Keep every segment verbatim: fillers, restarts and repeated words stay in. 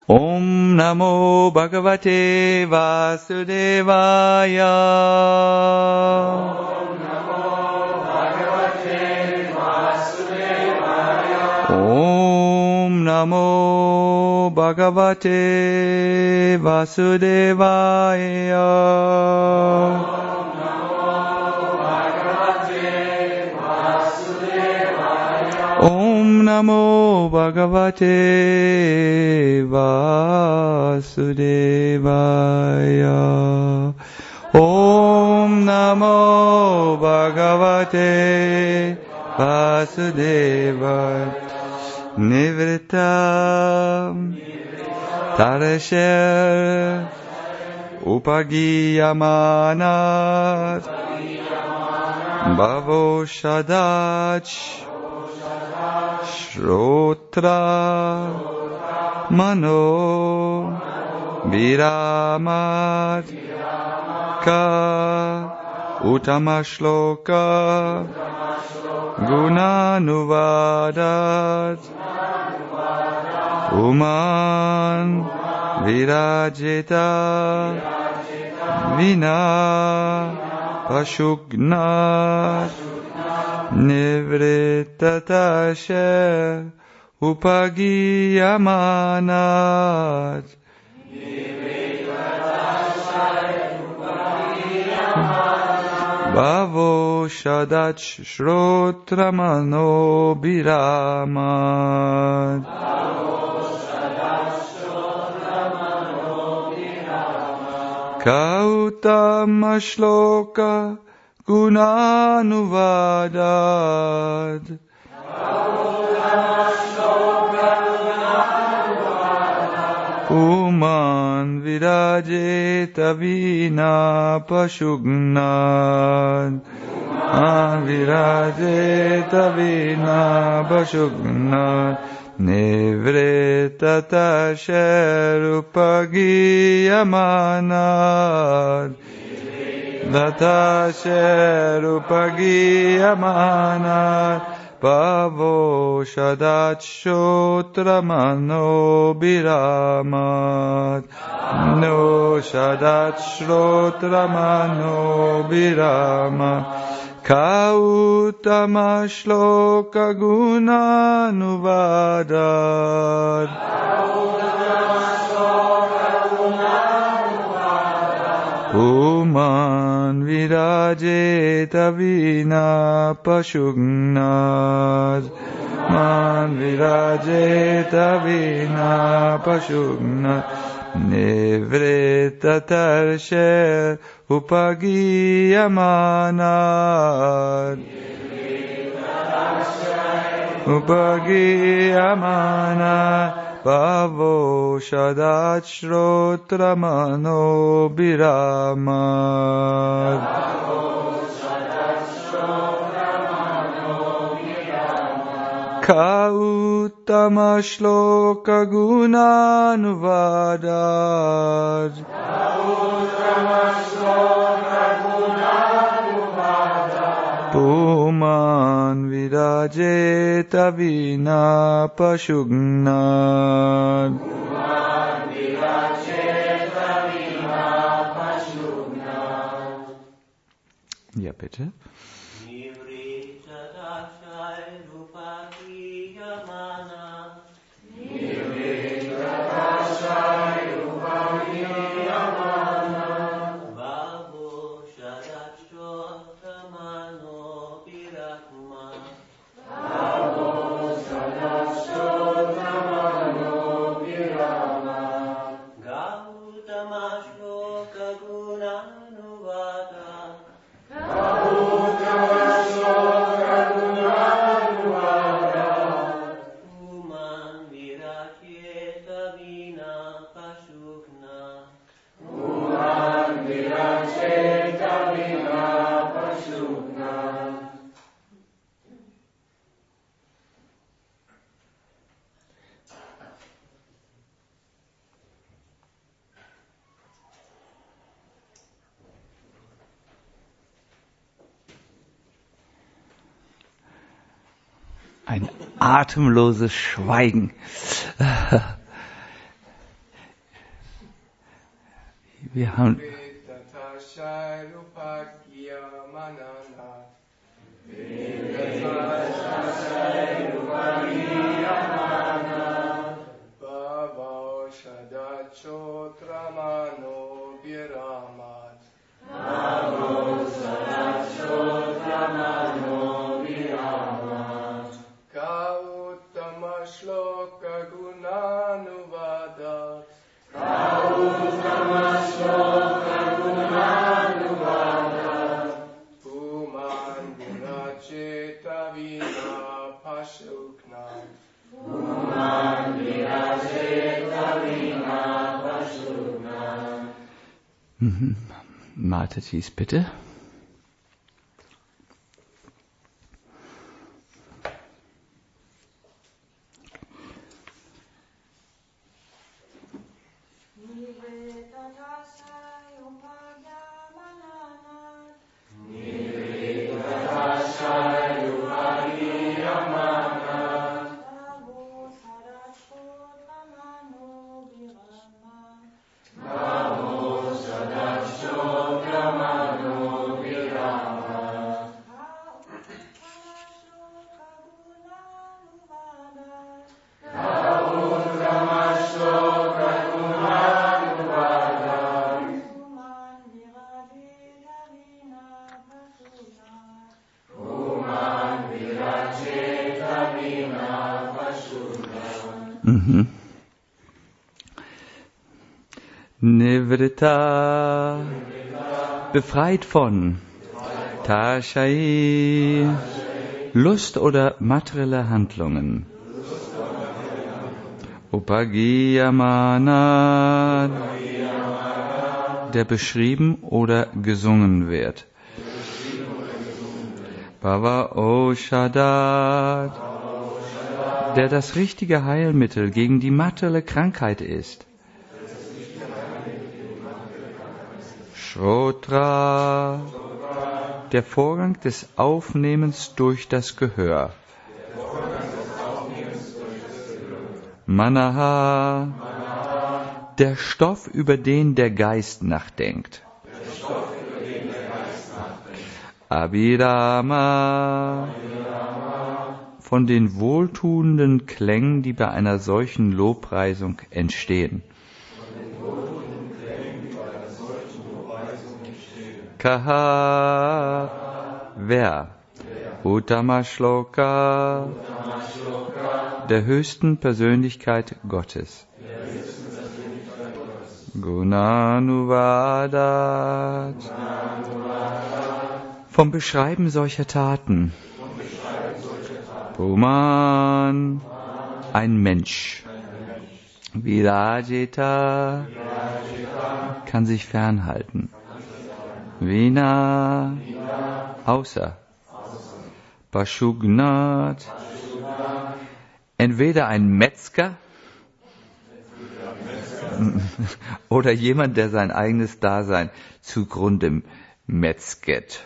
Om Namo Bhagavate Vasudevaya. Om Namo Bhagavate Vasudevaya. Om Namo Bhagavate Vasudevaya. Om Namo Bhagavate Vasudevaya. Om Namo Bhagavate Vasudevaya. Nivritta Tarasher Upagiyamanat Bhavo Shadach Shrotra Mano Viramat Ka Uttama Shloka Gunanuvadat Uman Virajita Vina Pashugnat Nivrittatashe Upagiyamanat. Bhavo Shadach Shrotramano Biramat. Kautama Shloka Gunanuvadad. Uman Virajeta Vina Pashugnad. Uman Virajeta Vina Pashugnad. Nivrittatasher Upagiyamanat. Datasher Upagiyamanat. Bhavo Shadach Shotramano Biramat. No Shadach Shotramano Biramat. Kautama Shloka Gunanuvadad. Uman Virajeta Vina Pashugnad. Man Virajeta Vina Pashugnad. Nivrittatasher Upagiyamanat. Upagiyamanat. Bhavo Shadach Shrotramaano Biramat. Kautama Shloka Gunanuvadad. Puman Virajeta Vina Pashugnad. Ja, bitte. Ein atemloses Schweigen. Wir haben... Matatis, bitte. Mhm. Nivrita, befreit von Tashai, Lust oder materielle Handlungen. Upagiyamana, der beschrieben oder gesungen wird. Bhava Oshadat, der das richtige Heilmittel gegen die materielle Krankheit ist. Shrotra, der Vorgang des Aufnehmens durch das Gehör. Manaha, der Stoff, über den der Geist nachdenkt. Abhidhamma, von den wohltuenden Klängen, die bei einer solchen Lobpreisung entstehen. Kaha, wer? Uttama Shloka, der höchsten Persönlichkeit Gottes. Gunanuvadat, vom Beschreiben solcher Taten. Puman, ein Mensch. Virajita, kann sich fernhalten. Vina, außer. Pashugnat, entweder ein Metzger oder jemand, der sein eigenes Dasein zugrunde metzget.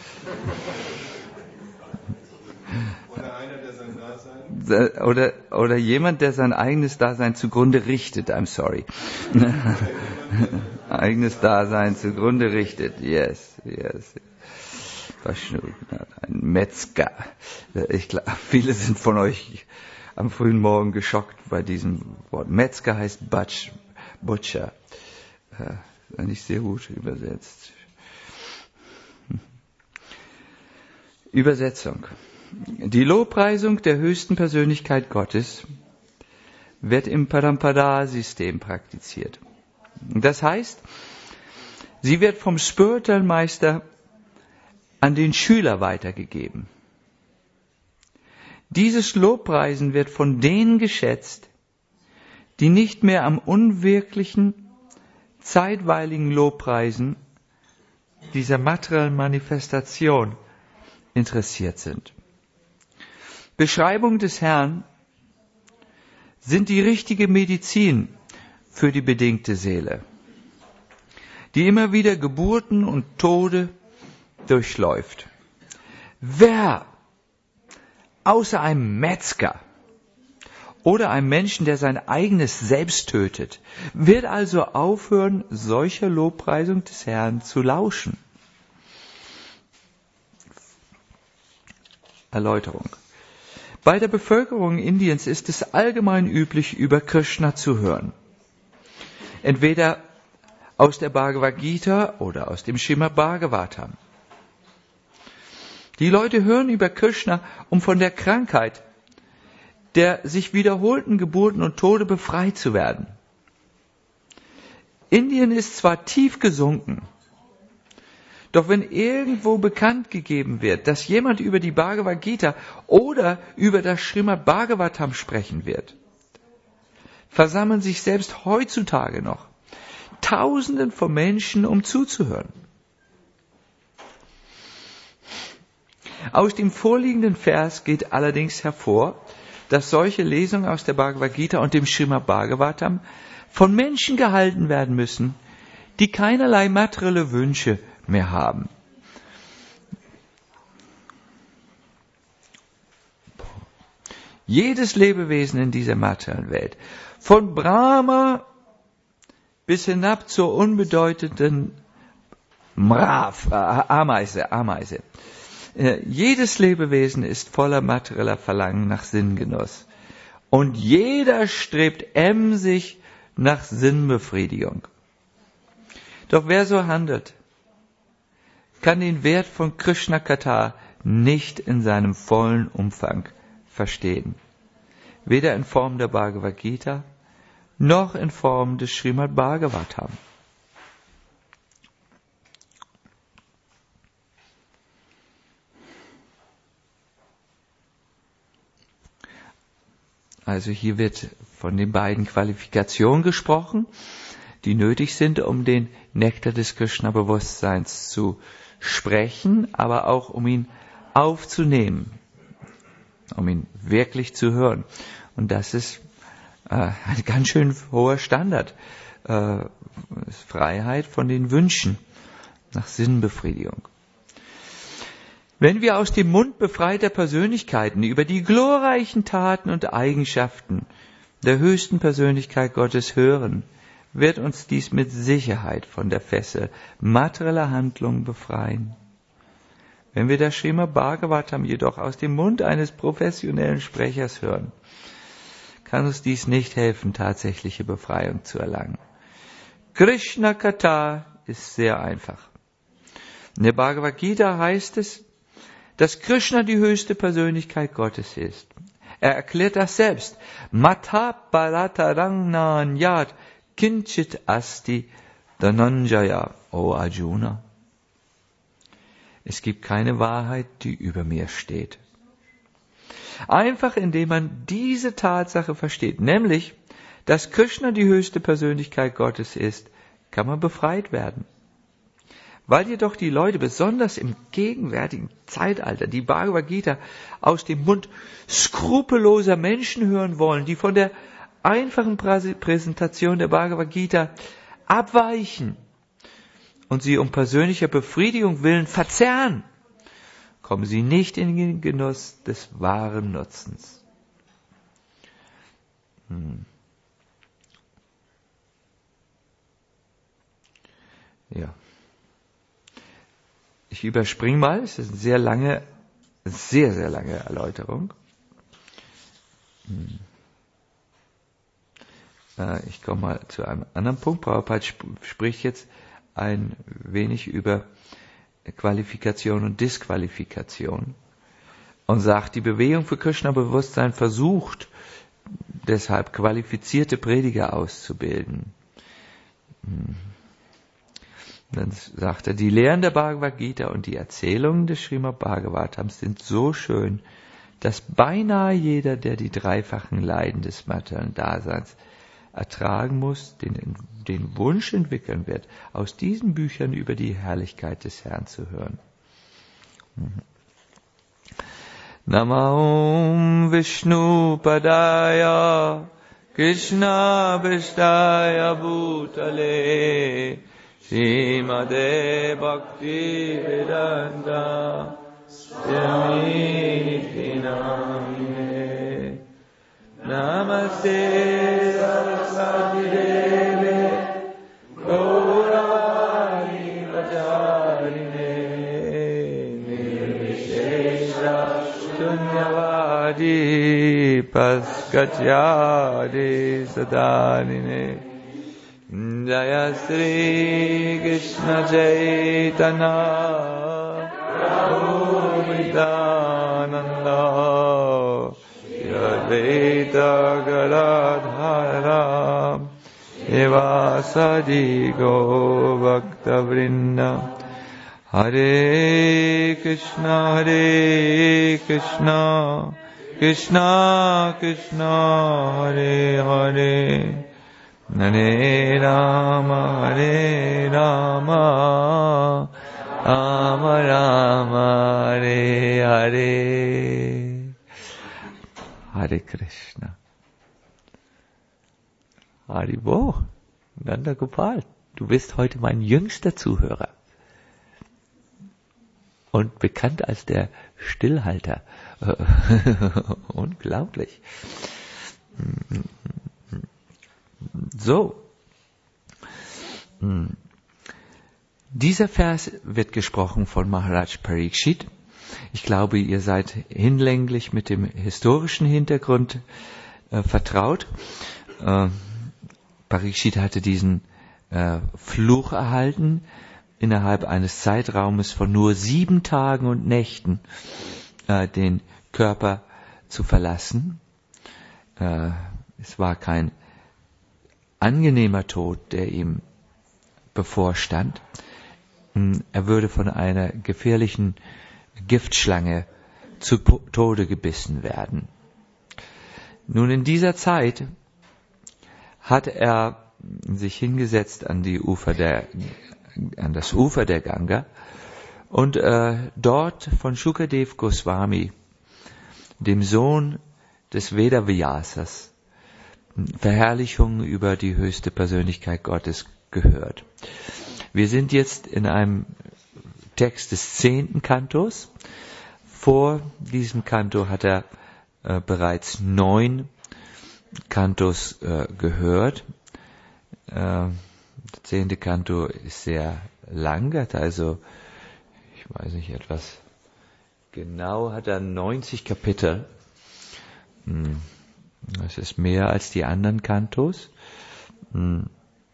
Oder einer, der sein Dasein... Oder, oder jemand, der sein eigenes Dasein zugrunde richtet. I'm sorry. Eigenes Dasein zugrunde richtet. Yes, yes. Ein Metzger. Ich glaube, viele sind von euch am frühen Morgen geschockt bei diesem Wort. Metzger heißt Butch, Butcher. Äh, nicht sehr gut übersetzt. Übersetzung. Die Lobpreisung der höchsten Persönlichkeit Gottes wird im Parampada-System praktiziert. Das heißt, sie wird vom Spiritual Meister an den Schüler weitergegeben. Dieses Lobpreisen wird von denen geschätzt, die nicht mehr am unwirklichen, zeitweiligen Lobpreisen dieser materiellen Manifestation interessiert sind. Beschreibungen des Herrn sind die richtige Medizin für die bedingte Seele, die immer wieder Geburten und Tode durchläuft. Wer außer einem Metzger oder einem Menschen, der sein eigenes Selbst tötet, wird also aufhören, solcher Lobpreisung des Herrn zu lauschen. Erläuterung. Bei der Bevölkerung Indiens ist es allgemein üblich, über Krishna zu hören. Entweder aus der Bhagavad Gita oder aus dem Srimad Bhagavatam. Die Leute hören über Krishna, um von der Krankheit, der sich wiederholten Geburten und Tode befreit zu werden. Indien ist zwar tief gesunken, doch wenn irgendwo bekannt gegeben wird, dass jemand über die Bhagavad Gita oder über das Srimad Bhagavatam sprechen wird, versammeln sich selbst heutzutage noch Tausenden von Menschen, um zuzuhören. Aus dem vorliegenden Vers geht allerdings hervor, dass solche Lesungen aus der Bhagavad Gita und dem Srimad Bhagavatam von Menschen gehalten werden müssen, die keinerlei materielle Wünsche mehr haben. Jedes Lebewesen in dieser materiellen Welt, von Brahma bis hinab zur unbedeutenden Mrav, äh, Ameise, Ameise. Äh, jedes Lebewesen ist voller materieller Verlangen nach Sinngenuss. Und jeder strebt emsig nach Sinnbefriedigung. Doch wer so handelt, kann den Wert von Krishna Katha nicht in seinem vollen Umfang verstehen. Weder in Form der Bhagavad Gita, noch in Form des Srimad Bhagavatam. Also hier wird von den beiden Qualifikationen gesprochen, die nötig sind, um den Nektar des Krishna-Bewusstseins zu sprechen, aber auch um ihn aufzunehmen, um ihn wirklich zu hören. Und das ist äh, ein ganz schön hoher Standard. Äh, Freiheit von den Wünschen nach Sinnbefriedigung. Wenn wir aus dem Mund befreiter Persönlichkeiten über die glorreichen Taten und Eigenschaften der höchsten Persönlichkeit Gottes hören, wird uns dies mit Sicherheit von der Fessel materieller Handlungen befreien. Wenn wir das Srimad Bhagavatam jedoch aus dem Mund eines professionellen Sprechers hören, kann uns dies nicht helfen, tatsächliche Befreiung zu erlangen. Krishna Katha ist sehr einfach. In der Bhagavad Gita heißt es, dass Krishna die höchste Persönlichkeit Gottes ist. Er erklärt das selbst. Mata Paratarang Yat Kinchit Asti Dhananjaya, O Arjuna. Es gibt keine Wahrheit, die über mir steht. Einfach indem man diese Tatsache versteht, nämlich, dass Krishna die höchste Persönlichkeit Gottes ist, kann man befreit werden. Weil jedoch die Leute, besonders im gegenwärtigen Zeitalter, die Bhagavad Gita aus dem Mund skrupelloser Menschen hören wollen, die von der einfachen Präsentation der Bhagavad Gita abweichen und sie um persönlicher Befriedigung willen verzerren, kommen sie nicht in den Genuss des wahren Nutzens. Hm. Ja. Ich überspringe mal, es ist eine sehr lange, sehr, sehr lange Erläuterung. Hm. Äh, ich komme mal zu einem anderen Punkt. Prabhupada sp- spricht jetzt ein wenig über Qualifikation und Disqualifikation und sagt, die Bewegung für Krishna-Bewusstsein versucht deshalb qualifizierte Prediger auszubilden. Hm. Dann sagt er, die Lehren der Bhagavad Gita und die Erzählungen des Srimad Bhagavatam sind so schön, dass beinahe jeder, der die dreifachen Leiden des materiellen Daseins ertragen muss, den, den Wunsch entwickeln wird, aus diesen Büchern über die Herrlichkeit des Herrn zu hören. Mhm. Namah Vishnu Padaya Krishna Vishtaya Bhutale Srimade Bhakti Vedanta Swami Namine Namaste Saraswati Deve Gaurani Vacharine Nirvishesha Shunyavadi Paskatyadi Sadanine Jaya Sri Krishna Chaitanya Prabhu Nityananda Advaita Galadhara Evasadi Go Bhakta Vrinda Hare Krishna Hare Krishna Krishna Krishna Hare Hare Hare Rama Hare Rama Rama Rama Hare Hare Hare Krishna. Haribo, Nanda Gopal, du bist heute mein jüngster Zuhörer. Und bekannt als der Stillhalter. Unglaublich. So. Dieser Vers wird gesprochen von Maharaj Parikshit. Ich glaube, ihr seid hinlänglich mit dem historischen Hintergrund äh, vertraut. Äh, Parikshit hatte diesen äh, Fluch erhalten, innerhalb eines Zeitraumes von nur sieben Tagen und Nächten äh, den Körper zu verlassen. Äh, es war kein angenehmer Tod, der ihm bevorstand. Er würde von einer gefährlichen Giftschlange zu Tode gebissen werden. Nun, in dieser Zeit hat er sich hingesetzt an die Ufer der, an das Ufer der Ganga und äh, dort von Shukadev Goswami, dem Sohn des Vedavyasas, Verherrlichungen über die höchste Persönlichkeit Gottes gehört. Wir sind jetzt in einem Text des zehnten Kantos. Vor diesem Kanto hat er äh, bereits neun Kantos äh, gehört. Äh, der zehnte Kanto ist sehr lang, hat also, ich weiß nicht, etwas genau, hat er neunzig Kapitel. Hm. Das ist mehr als die anderen Kantos. Hm.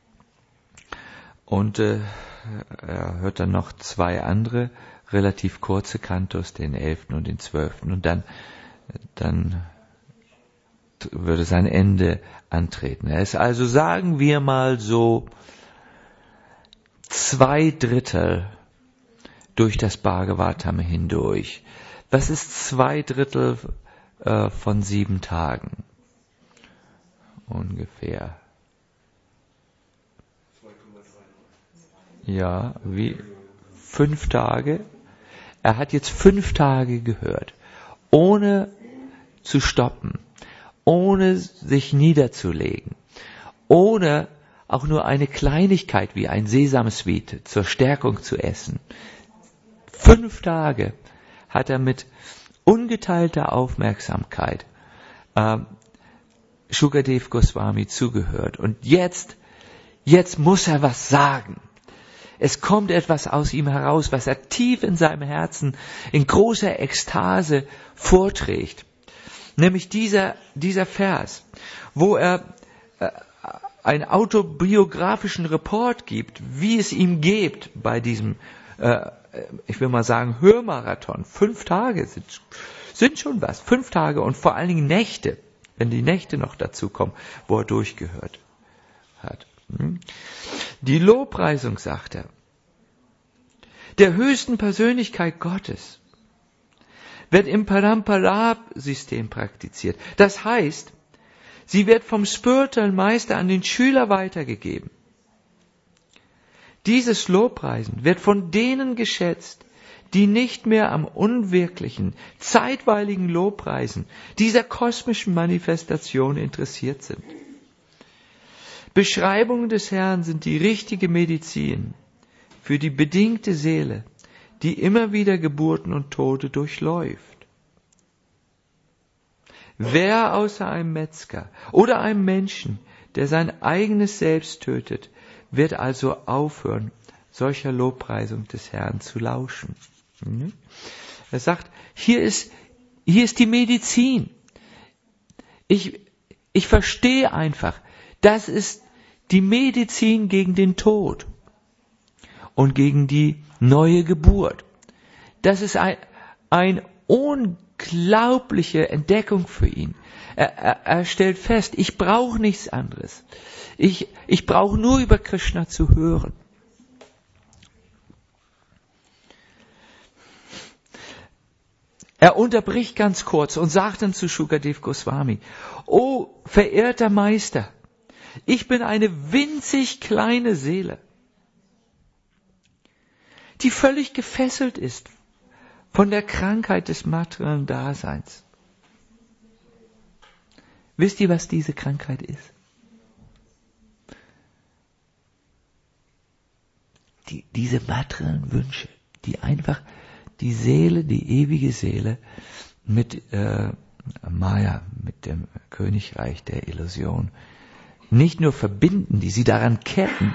Und äh, er hört dann noch zwei andere relativ kurze Kantos, den elften und den zwölften. Und dann, dann würde sein Ende antreten. Er ist also, sagen wir mal so, zwei Drittel durch das Bhagavatam hindurch. Was ist zwei Drittel äh, von sieben Tagen? Ungefähr. Ja, wie fünf Tage. Er hat jetzt fünf Tage gehört, ohne zu stoppen, ohne sich niederzulegen, ohne auch nur eine Kleinigkeit wie ein Sesamsweet zur Stärkung zu essen. Fünf Tage hat er mit ungeteilter Aufmerksamkeit äh, Shukadev Goswami zugehört. Und jetzt, jetzt muss er was sagen. Es kommt etwas aus ihm heraus, was er tief in seinem Herzen in großer Ekstase vorträgt. Nämlich dieser, dieser Vers, wo er äh, einen autobiografischen Report gibt, wie es ihm geht bei diesem, äh, ich will mal sagen, Hörmarathon. Fünf Tage sind, sind schon was. Fünf Tage und vor allen Dingen Nächte, wenn die Nächte noch dazu kommen, wo er durchgehört hat. Die Lobpreisung, sagt er, der höchsten Persönlichkeit Gottes wird im Parampara-System praktiziert. Das heißt, sie wird vom Spiritual Meister an den Schüler weitergegeben. Dieses Lobpreisen wird von denen geschätzt, die nicht mehr am unwirklichen, zeitweiligen Lobpreisen dieser kosmischen Manifestation interessiert sind. Beschreibungen des Herrn sind die richtige Medizin für die bedingte Seele, die immer wieder Geburten und Tode durchläuft. Wer außer einem Metzger oder einem Menschen, der sein eigenes Selbst tötet, wird also aufhören, solcher Lobpreisung des Herrn zu lauschen. Er sagt, hier ist, hier ist die Medizin. Ich, ich verstehe einfach, das ist die Medizin gegen den Tod und gegen die neue Geburt. Das ist ein, eine unglaubliche Entdeckung für ihn. Er, er, er stellt fest, ich brauche nichts anderes. Ich, ich brauche nur über Krishna zu hören. Er unterbricht ganz kurz und sagt dann zu Shukadev Goswami, O verehrter Meister, ich bin eine winzig kleine Seele, die völlig gefesselt ist von der Krankheit des materiellen Daseins. Wisst ihr, was diese Krankheit ist? Die, diese materiellen Wünsche, die einfach die Seele, die ewige Seele mit äh, Maya, mit dem Königreich der Illusion, nicht nur verbinden, die sie daran ketten,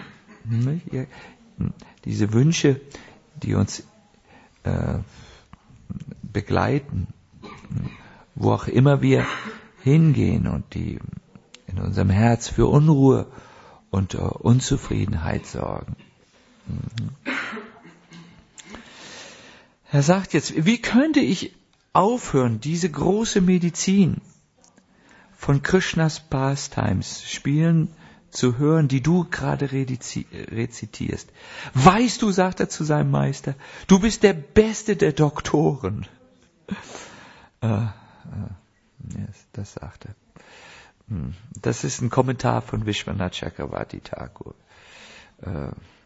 diese Wünsche, die uns äh, begleiten, wo auch immer wir hingehen und die in unserem Herz für Unruhe und uh, Unzufriedenheit sorgen. Mhm. Er sagt jetzt, wie könnte ich aufhören, diese große Medizin von Krishnas Pastimes spielen zu hören, die du gerade rezitierst? Weißt du, sagt er zu seinem Meister, du bist der Beste der Doktoren. äh, äh, yes, das sagt er. Das ist ein Kommentar von Vishwanath Chakravarti Thakur. Äh,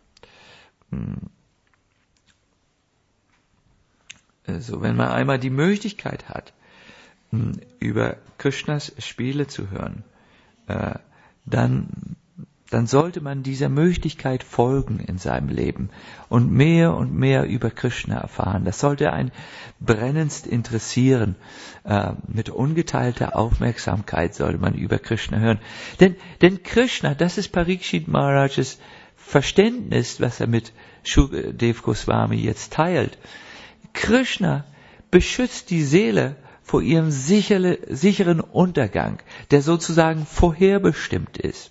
Also wenn man einmal die Möglichkeit hat, über Krishnas Spiele zu hören, dann, dann sollte man dieser Möglichkeit folgen in seinem Leben und mehr und mehr über Krishna erfahren. Das sollte einen brennendst interessieren. Mit ungeteilter Aufmerksamkeit sollte man über Krishna hören. Denn, denn Krishna, das ist Parikshit Maharajas Verständnis, was er mit Shukadev Goswami jetzt teilt. Krishna beschützt die Seele vor ihrem sichere, sicheren Untergang, der sozusagen vorherbestimmt ist.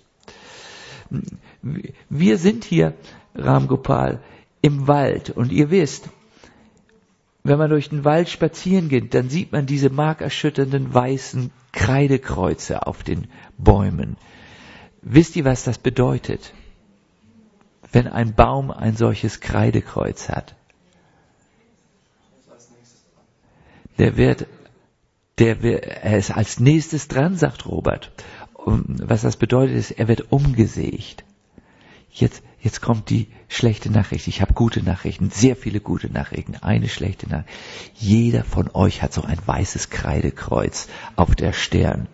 Wir sind hier, Ram Gopal, im Wald und ihr wisst, wenn man durch den Wald spazieren geht, dann sieht man diese markerschütternden weißen Kreidekreuze auf den Bäumen. Wisst ihr, was das bedeutet, wenn ein Baum ein solches Kreidekreuz hat? Der wird, der wird, er ist als nächstes dran, sagt Robert. Und was das bedeutet ist, er wird umgesägt. Jetzt, jetzt kommt die schlechte Nachricht. Ich habe gute Nachrichten, sehr viele gute Nachrichten. Eine schlechte Nachricht. Jeder von euch hat so ein weißes Kreidekreuz auf der Stirn.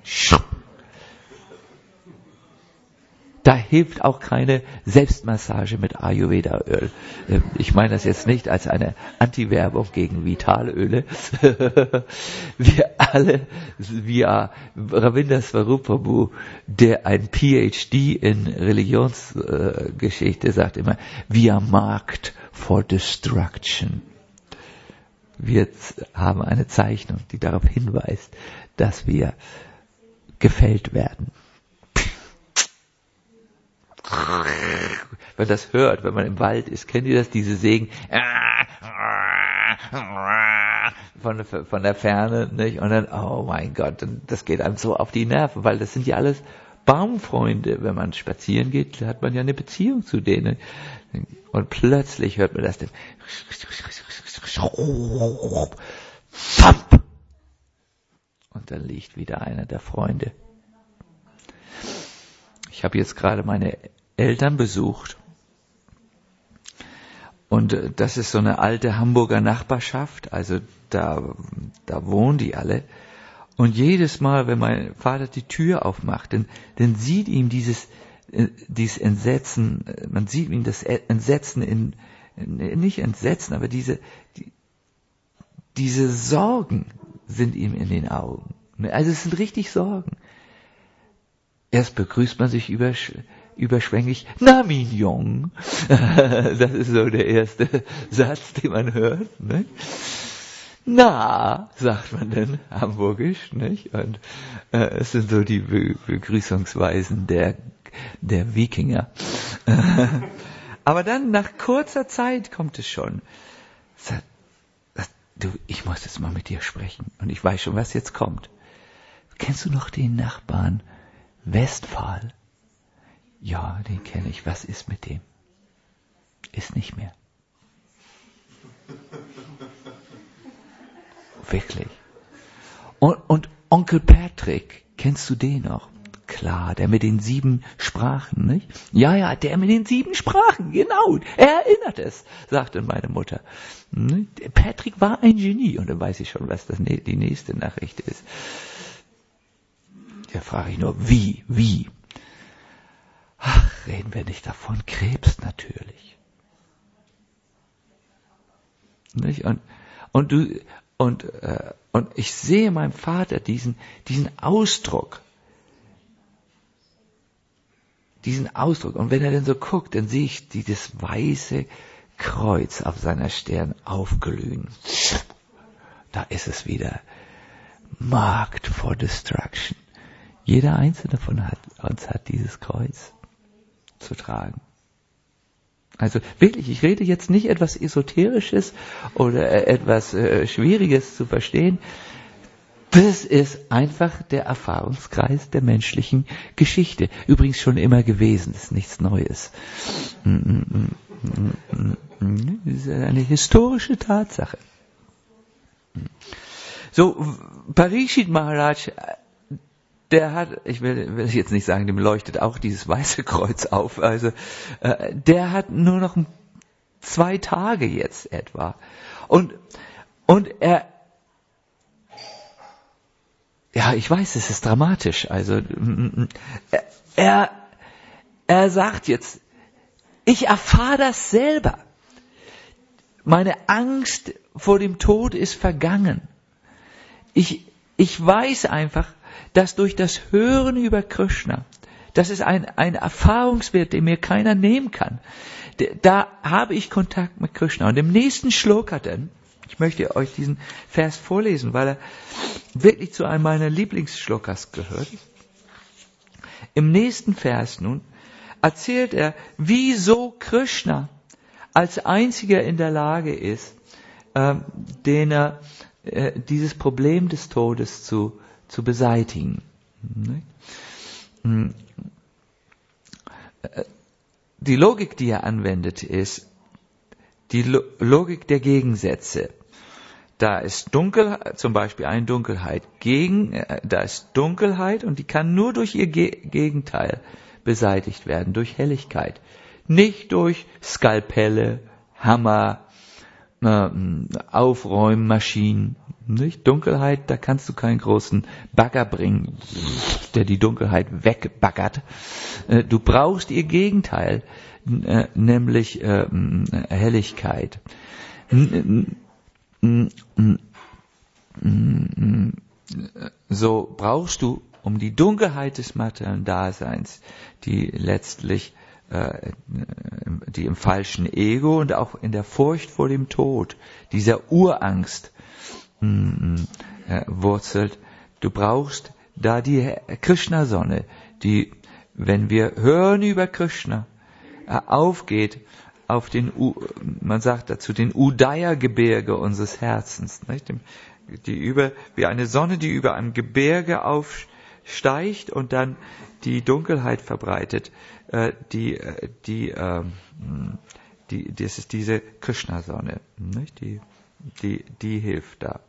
Da hilft auch keine Selbstmassage mit Ayurveda-Öl. Ich meine das jetzt nicht als eine Anti-Werbung gegen Vitalöle. Wir alle, via Ravinder Swaruprabhu, der ein P H D in Religionsgeschichte sagt immer, we are marked for destruction. Wir haben eine Zeichnung, die darauf hinweist, dass wir gefällt werden. Wenn das hört, wenn man im Wald ist, kennt ihr das, diese Sägen von, von der Ferne, nicht? Und dann, oh mein Gott, das geht einem so auf die Nerven, weil das sind ja alles Baumfreunde. Wenn man spazieren geht, hat man ja eine Beziehung zu denen. Und plötzlich hört man das dann. Und dann liegt wieder einer der Freunde. Ich habe jetzt gerade meine Eltern besucht und das ist so eine alte Hamburger Nachbarschaft, also da, da wohnen die alle und jedes Mal, wenn mein Vater die Tür aufmacht, dann, dann sieht ihm dieses, dieses Entsetzen, man sieht ihm das Entsetzen in, nicht Entsetzen, aber diese, die, diese Sorgen sind ihm in den Augen. Also es sind richtig Sorgen. Erst begrüßt man sich übersch- überschwänglich, na Mignon. Das ist so der erste Satz, den man hört. Ne? Na, sagt man denn, hamburgisch. Nicht? Und äh, es sind so die Be- Begrüßungsweisen der, der Wikinger. Aber dann, nach kurzer Zeit kommt es schon. Sagt, du, ich muss jetzt mal mit dir sprechen. Und ich weiß schon, was jetzt kommt. Kennst du noch den Nachbarn Westphal? Ja, den kenne ich. Was ist mit dem? Ist nicht mehr. Wirklich. Und, und Onkel Patrick, kennst du den noch? Klar, der mit den sieben Sprachen, nicht? Ja, ja, der mit den sieben Sprachen, genau. Er erinnert es, sagte meine Mutter. Patrick war ein Genie. Und dann weiß ich schon, was das die nächste Nachricht ist. Da frage ich nur, wie, wie? Ach, reden wir nicht davon. Krebs natürlich. Nicht? Und, und du, und, äh, und ich sehe meinem Vater diesen, diesen Ausdruck. Diesen Ausdruck. Und wenn er dann so guckt, dann sehe ich dieses weiße Kreuz auf seiner Stirn aufglühen. Da ist es wieder. Marked for destruction. Jeder einzelne von hat, uns hat dieses Kreuz zu tragen. Also wirklich, ich rede jetzt nicht etwas Esoterisches oder etwas äh, Schwieriges zu verstehen. Das ist einfach der Erfahrungskreis der menschlichen Geschichte. Übrigens schon immer gewesen, das ist nichts Neues. Das ist eine historische Tatsache. So, Parikshit Maharaj, der hat, ich will, will jetzt nicht sagen, dem leuchtet auch dieses weiße Kreuz auf, also äh, der hat nur noch zwei Tage jetzt etwa. Und, und er, ja, ich weiß, es ist dramatisch, also er, er sagt jetzt, ich erfahre das selber. Meine Angst vor dem Tod ist vergangen. Ich, ich weiß einfach, dass durch das Hören über Krishna, das ist ein, ein Erfahrungswert, den mir keiner nehmen kann. Da habe ich Kontakt mit Krishna. Und im nächsten Shloka dann, ich möchte euch diesen Vers vorlesen, weil er wirklich zu einem meiner Lieblingsshlokas gehört. Im nächsten Vers nun erzählt er, wieso Krishna als einziger in der Lage ist, äh, den er, äh, dieses Problem des Todes zu zu beseitigen. Die Logik, die er anwendet, ist die Lo- Logik der Gegensätze. Da ist Dunkelheit, zum Beispiel eine Dunkelheit gegen, da ist Dunkelheit und die kann nur durch ihr Ge- Gegenteil beseitigt werden, durch Helligkeit. Nicht durch Skalpelle, Hammer, äh, Aufräummaschinen. Nicht? Dunkelheit, da kannst du keinen großen Bagger bringen, der die Dunkelheit wegbaggert. Äh, du brauchst ihr Gegenteil, äh, nämlich äh, Helligkeit. So brauchst du, um die Dunkelheit des materiellen Daseins, die letztlich äh, die im falschen Ego und auch in der Furcht vor dem Tod, dieser Urangst äh, wurzelt. Du brauchst da die Krishna-Sonne, die, wenn wir hören über Krishna, äh, aufgeht auf den, U, man sagt dazu, den Udaya-Gebirge unseres Herzens, nicht? Die über, wie eine Sonne, die über einem Gebirge aufsteigt und dann die Dunkelheit verbreitet, äh, die, die, äh, die, das ist diese Krishna-Sonne, nicht? Die, die, die hilft da.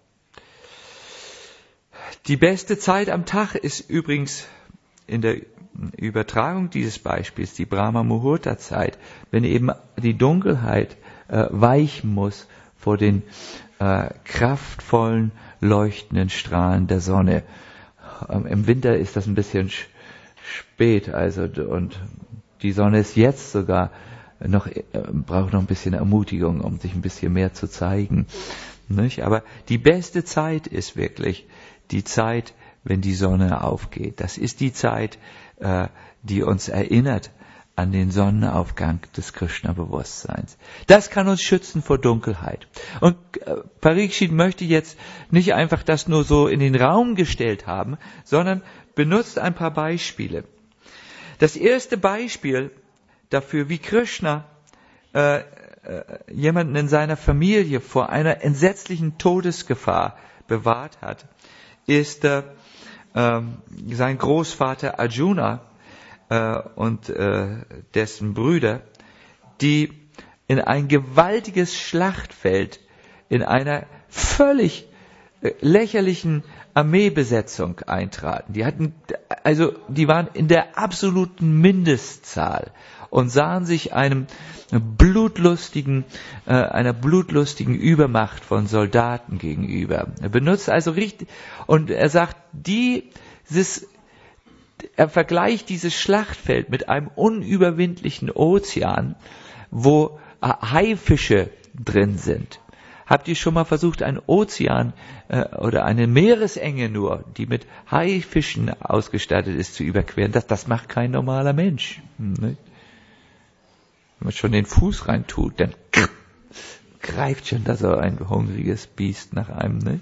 Die beste Zeit am Tag ist übrigens in der Übertragung dieses Beispiels die Brahma-Muhurta-Zeit, wenn eben die Dunkelheit äh, weichen muss vor den äh, kraftvollen, leuchtenden Strahlen der Sonne. Ähm, Im Winter ist das ein bisschen sch- spät, also und die Sonne ist jetzt sogar noch äh, braucht noch ein bisschen Ermutigung, um sich ein bisschen mehr zu zeigen. Nicht? Aber die beste Zeit ist wirklich die Zeit, wenn die Sonne aufgeht. Das ist die Zeit, äh, die uns erinnert an den Sonnenaufgang des Krishna-Bewusstseins. Das kann uns schützen vor Dunkelheit. Und äh, Parikshit möchte jetzt nicht einfach das nur so in den Raum gestellt haben, sondern benutzt ein paar Beispiele. Das erste Beispiel dafür, wie Krishna äh, äh, jemanden in seiner Familie vor einer entsetzlichen Todesgefahr bewahrt hat, ist äh, äh, sein Großvater Arjuna äh, und äh, dessen Brüder, die in ein gewaltiges Schlachtfeld in einer völlig äh, lächerlichen Armeebesetzung eintraten. Die hatten, also, die waren in der absoluten Mindestzahl und sahen sich einem blutlustigen, äh, einer blutlustigen Übermacht von Soldaten gegenüber. Er benutzt also richtig, und er sagt, dieses, er vergleicht dieses Schlachtfeld mit einem unüberwindlichen Ozean, wo Haifische drin sind. Habt ihr schon mal versucht, einen Ozean äh, oder eine Meeresenge nur, die mit Haifischen ausgestattet ist, zu überqueren? Das, das macht kein normaler Mensch. Ne? Wenn man schon den Fuß rein tut, dann greift schon da so ein hungriges Biest nach einem. Ne?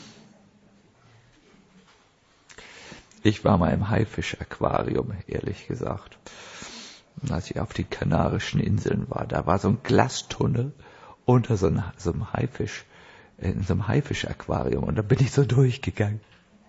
Ich war mal im Haifisch-Aquarium, ehrlich gesagt. Als ich auf den Kanarischen Inseln war, da war so ein Glastunnel unter so einem, so einem Haifisch, in so einem Haifisch-Aquarium, und da bin ich so durchgegangen.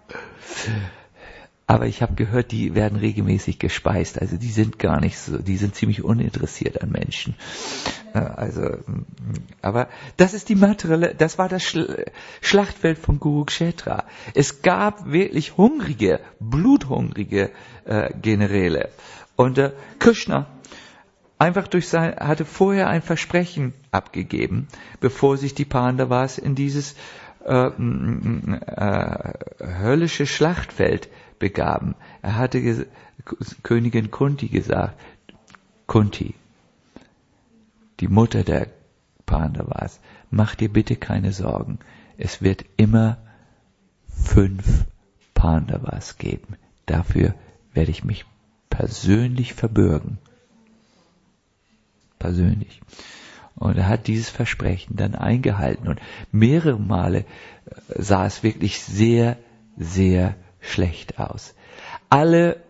Aber ich habe gehört, die werden regelmäßig gespeist, also die sind gar nicht so, die sind ziemlich uninteressiert an Menschen. Also, aber das ist die materielle, das war das Schlachtfeld von Kurukshetra. Es gab wirklich hungrige, bluthungrige äh, Generäle. Und äh, Krishna einfach durch sein, hatte vorher ein Versprechen abgegeben, bevor sich die Pandavas in dieses äh, äh, höllische Schlachtfeld begaben. Er hatte ges- Königin Kunti gesagt, Kunti, die Mutter der Pandavas, mach dir bitte keine Sorgen. Es wird immer fünf Pandavas geben. Dafür werde ich mich persönlich verbürgen. Persönlich. Und er hat dieses Versprechen dann eingehalten. Und mehrere Male sah es wirklich sehr, sehr schlecht aus. Alle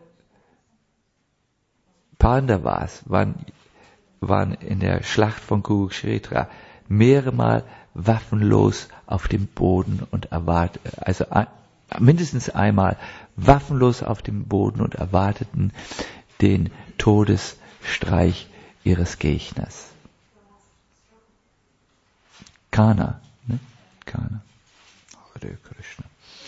Pandavas waren, waren in der Schlacht von Kurukshetra mehrere Mal waffenlos auf dem Boden und erwarteten, also mindestens einmal waffenlos auf dem Boden und erwarteten den Todesstreich ihres Gegners. Kana, ne? Kana. Hare Krishna.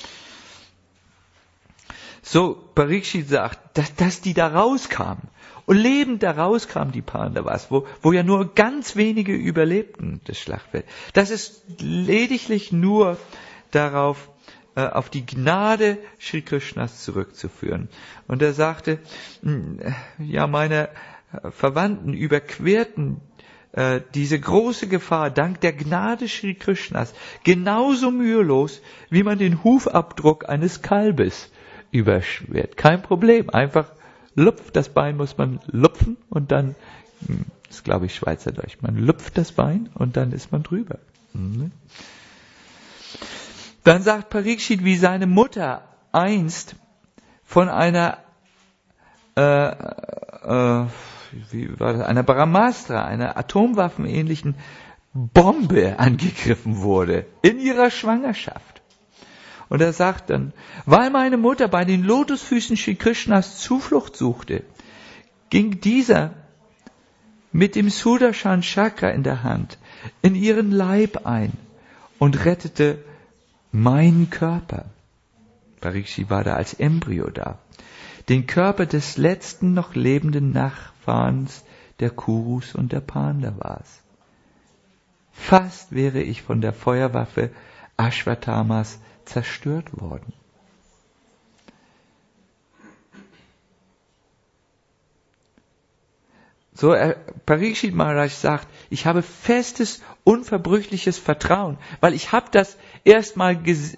So, Parikshit sagt, dass, dass die da rauskamen und lebend da rauskamen, die Pandavas, wo, wo ja nur ganz wenige überlebten, das Schlachtfeld. Das ist lediglich nur darauf, äh, auf die Gnade Sri Krishnas zurückzuführen. Und er sagte, ja, meine Verwandten überquerten äh, diese große Gefahr dank der Gnade Sri Krishnas genauso mühelos, wie man den Hufabdruck eines Kalbes überschwert. Kein Problem, einfach lupft, das Bein muss man lupfen und dann, das ist glaube ich Schweizerdeutsch, man lupft das Bein und dann ist man drüber. Mhm. Dann sagt Parikshit, wie seine Mutter einst von einer äh, äh, wie war das, einer Brahmastra, einer atomwaffenähnlichen Bombe angegriffen wurde in ihrer Schwangerschaft. Und er sagt dann, weil meine Mutter bei den Lotusfüßen Sri Krishnas Zuflucht suchte, ging dieser mit dem Sudarshan Chakra in der Hand in ihren Leib ein und rettete meinen Körper. Parikshit war da als Embryo da. Den Körper des letzten noch lebenden Nachfahrens der Kurus und der Pandavas. Fast wäre ich von der Feuerwaffe Ashwathamas zerstört worden. So, äh, Parikshit Maharaj sagt, ich habe festes, unverbrüchliches Vertrauen, weil ich habe das erstmal ges-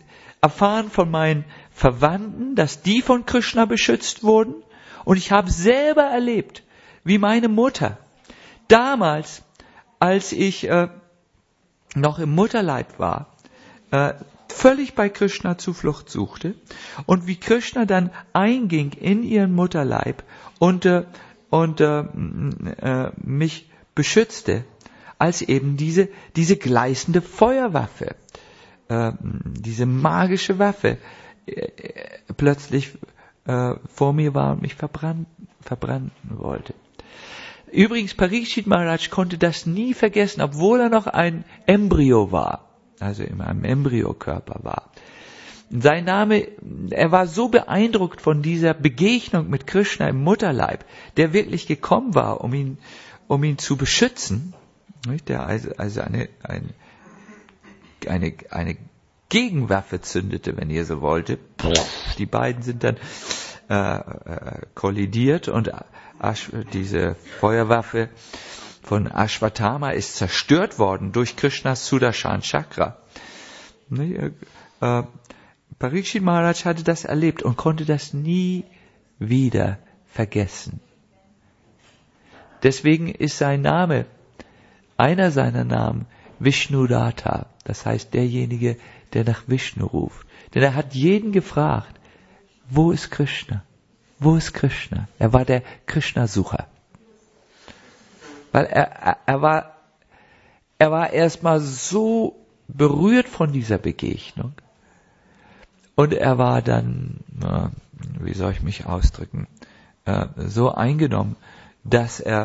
erfahren von meinen Verwandten, dass die von Krishna beschützt wurden. Und ich habe selber erlebt, wie meine Mutter damals, als ich äh, noch im Mutterleib war, äh, völlig bei Krishna Zuflucht suchte und wie Krishna dann einging in ihren Mutterleib und, äh, und äh, äh, mich beschützte, als eben diese, diese gleißende Feuerwaffe, äh, diese magische Waffe äh, plötzlich äh, vor mir war und mich verbrannt, verbrennen wollte. Übrigens, Parikshit Maharaj konnte das nie vergessen, obwohl er noch ein Embryo war, also in einem Embryokörper war. Sein Name, er war so beeindruckt von dieser Begegnung mit Krishna im Mutterleib, der wirklich gekommen war, um ihn, um ihn zu beschützen, nicht? Der also, also eine, ein, eine, eine Gegenwaffe zündete, wenn ihr so wollte. Die beiden sind dann äh, äh, kollidiert und Ash, diese Feuerwaffe von Ashwatthama ist zerstört worden durch Krishnas Sudarshan Chakra. Ne, äh, Parikshit Maharaj hatte das erlebt und konnte das nie wieder vergessen. Deswegen ist sein Name, einer seiner Namen, Vishnurata, das heißt derjenige, der nach Vishnu ruft. Denn er hat jeden gefragt, wo ist Krishna? Wo ist Krishna? Er war der Krishna-Sucher. Weil er, er, er war, er war erstmal so berührt von dieser Begegnung. Und er war dann, na, wie soll ich mich ausdrücken, äh, so eingenommen, dass er,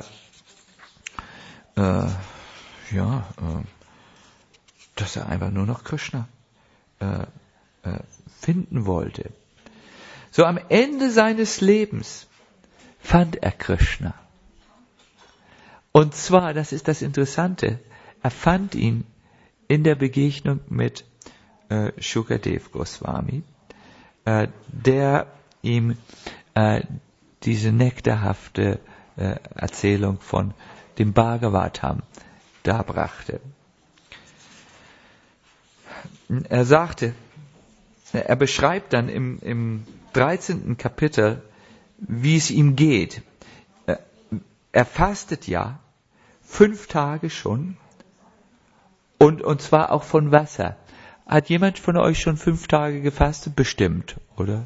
äh, ja, äh, dass er einfach nur noch Krishna äh, äh, finden wollte. So am Ende seines Lebens fand er Krishna. Und zwar, das ist das Interessante, er fand ihn in der Begegnung mit äh, Shukadev Goswami, äh, der ihm äh, diese nektarhafte äh, Erzählung von dem Bhagavatam darbrachte. Er sagte, er beschreibt dann im, im dreizehnten Kapitel, wie es ihm geht. Er fastet ja fünf Tage schon und, und zwar auch von Wasser. Hat jemand von euch schon fünf Tage gefastet? Bestimmt, oder?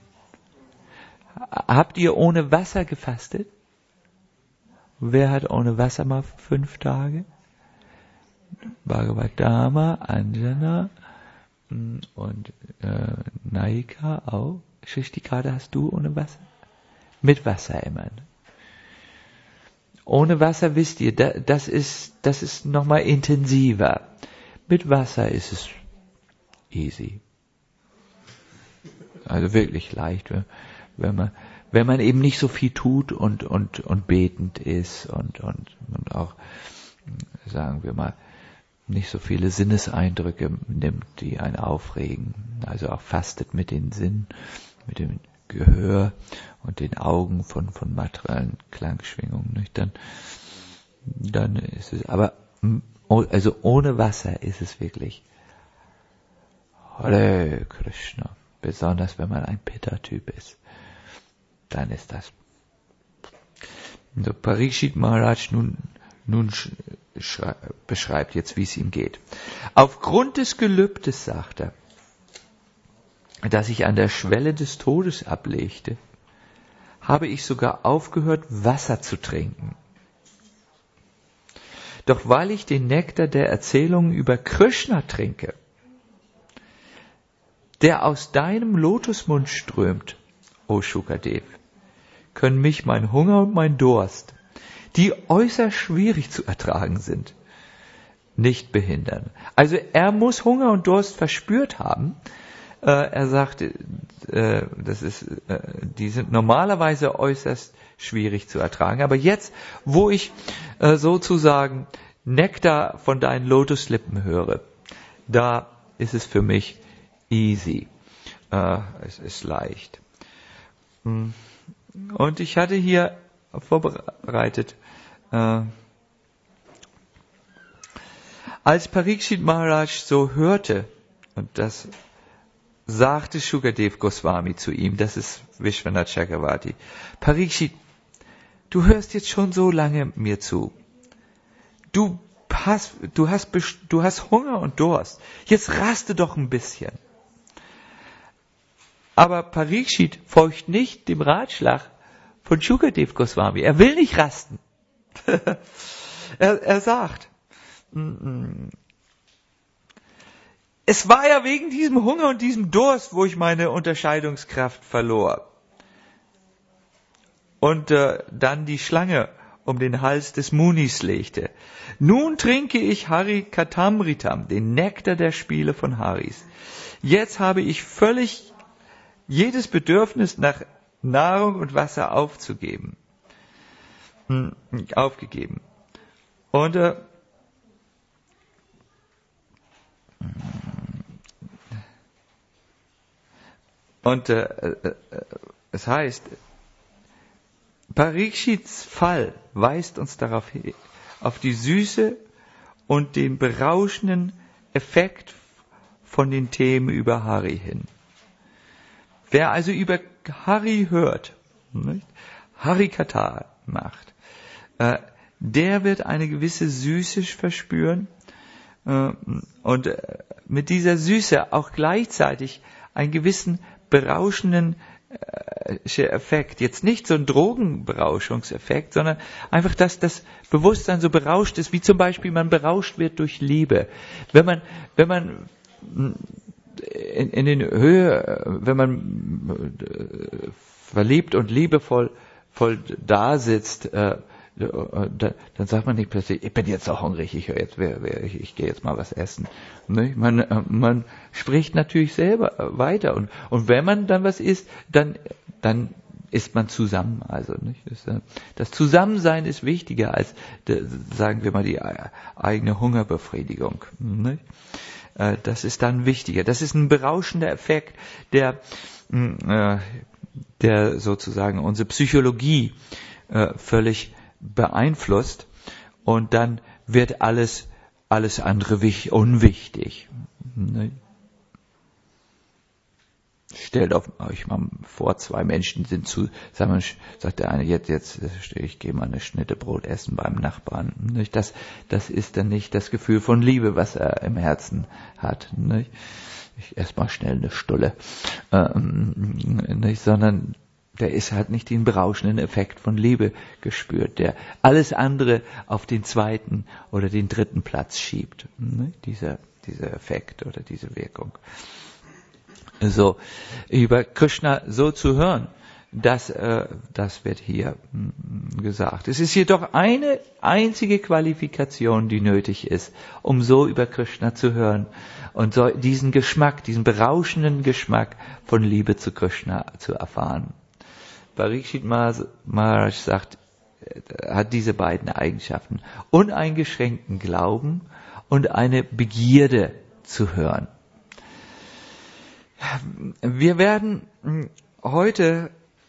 Habt ihr ohne Wasser gefastet? Wer hat ohne Wasser mal fünf Tage? Bhagavatama, Anjana und äh, Naika auch. Shishtikada, hast du ohne Wasser? Mit Wasser immer. Ohne Wasser wisst ihr, das ist, das ist nochmal intensiver. Mit Wasser ist es easy. Also wirklich leicht, wenn man, wenn man eben nicht so viel tut und, und, und betend ist und, und, und auch, sagen wir mal, nicht so viele Sinneseindrücke nimmt, die einen aufregen. Also auch fastet mit den Sinnen, mit dem Gehör und den Augen von, von materiellen Klangschwingungen. Nicht? Dann, dann ist es, aber, also ohne Wasser ist es wirklich Hare Krishna. Besonders wenn man ein Pitta-Typ ist. Dann ist das. So Parikshit Maharaj nun, nun beschreibt jetzt, wie es ihm geht. Aufgrund des Gelübdes, sagt er, dass ich an der Schwelle des Todes ablegte, habe ich sogar aufgehört, Wasser zu trinken. Doch weil ich den Nektar der Erzählungen über Krishna trinke, der aus deinem Lotusmund strömt, o Shukadev, können mich mein Hunger und mein Durst, die äußerst schwierig zu ertragen sind, nicht behindern. Also er muss Hunger und Durst verspürt haben. Äh, er sagt, äh, das ist, äh, die sind normalerweise äußerst schwierig zu ertragen. Aber jetzt, wo ich äh, sozusagen Nektar von deinen Lotuslippen höre, da ist es für mich easy. Äh, es ist leicht. Und ich hatte hier vorbereitet, äh, als Parikshit Maharaj so hörte, und das sagte Shukadev Goswami zu ihm, das ist Vishwanath Chakravarti, Parikshit, du hörst jetzt schon so lange mir zu. Du hast, du hast, du hast Hunger und Durst. Jetzt raste doch ein bisschen. Aber Parikshit folgt nicht dem Ratschlag von Shukadev Goswami. Er will nicht rasten. er, er sagt, es war ja wegen diesem Hunger und diesem Durst, wo ich meine Unterscheidungskraft verlor. Und äh, dann die Schlange um den Hals des Munis legte. Nun trinke ich Harikatamritam, den Nektar der Spiele von Haris. Jetzt habe ich völlig jedes Bedürfnis nach Nahrung und Wasser aufzugeben. Hm, aufgegeben. Und äh, Und äh, äh, es heißt, Parikshits Fall weist uns darauf hin, auf die Süße und den berauschenden Effekt von den Themen über Hari hin. Wer also über Hari hört, nicht, Harikatha macht, äh, der wird eine gewisse Süße verspüren äh, und äh, mit dieser Süße auch gleichzeitig einen gewissen berauschenden äh, Effekt. Jetzt nicht so ein Drogenberauschungseffekt, sondern einfach, dass das Bewusstsein so berauscht ist, wie zum Beispiel man berauscht wird durch Liebe. Wenn man, wenn man in, in den Höhe, wenn man äh, verliebt und liebevoll voll da sitzt, äh, dann sagt man nicht plötzlich, ich bin jetzt auch hungrig, ich, jetzt, ich, ich gehe jetzt mal was essen. Man, man spricht natürlich selber weiter und, und wenn man dann was isst, dann, dann ist man zusammen. Also nicht? Das Zusammensein ist wichtiger als, sagen wir mal, die eigene Hungerbefriedigung. Nicht? Das ist dann wichtiger. Das ist ein berauschender Effekt, der, der sozusagen unsere Psychologie völlig beeinflusst und dann wird alles, alles andere wich, unwichtig. Ne? Stellt euch mal vor, zwei Menschen sind zu, sagen wir, sagt der eine, jetzt, jetzt, ich gehe mal eine Schnitte Brot essen beim Nachbarn. Nicht? Das, das ist dann nicht das Gefühl von Liebe, was er im Herzen hat. Nicht? Ich esse mal schnell eine Stulle. Ähm, nicht? Sondern der ist halt nicht den berauschenden Effekt von Liebe gespürt, der alles andere auf den zweiten oder den dritten Platz schiebt. Ne? Dieser, dieser Effekt oder diese Wirkung. So, über Krishna so zu hören, das, äh, das wird hier mh, gesagt. Es ist jedoch eine einzige Qualifikation, die nötig ist, um so über Krishna zu hören und so diesen Geschmack, diesen berauschenden Geschmack von Liebe zu Krishna zu erfahren. Parikshit Maharaj sagt, er hat diese beiden Eigenschaften. Uneingeschränkten Glauben und eine Begierde zu hören. Wir werden heute